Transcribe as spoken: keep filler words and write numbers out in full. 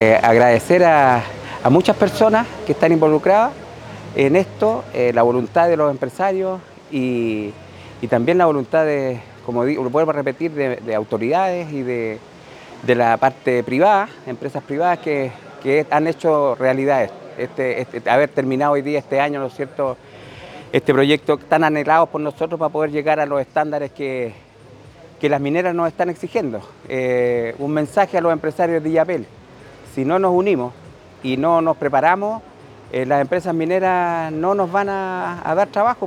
Eh, agradecer a, a muchas personas que están involucradas en esto, eh, la voluntad de los empresarios y, y también la voluntad de, como digo, lo vuelvo a repetir, de, de autoridades y de, de la parte privada, empresas privadas que, que han hecho realidad esto. Este, este, haber terminado hoy día este año, ¿no es cierto?, este proyecto tan anhelado por nosotros para poder llegar a los estándares que, que las mineras nos están exigiendo. Eh, un mensaje a los empresarios de Illapel: si no nos unimos y no nos preparamos, eh, las empresas mineras no nos van a, a dar trabajo.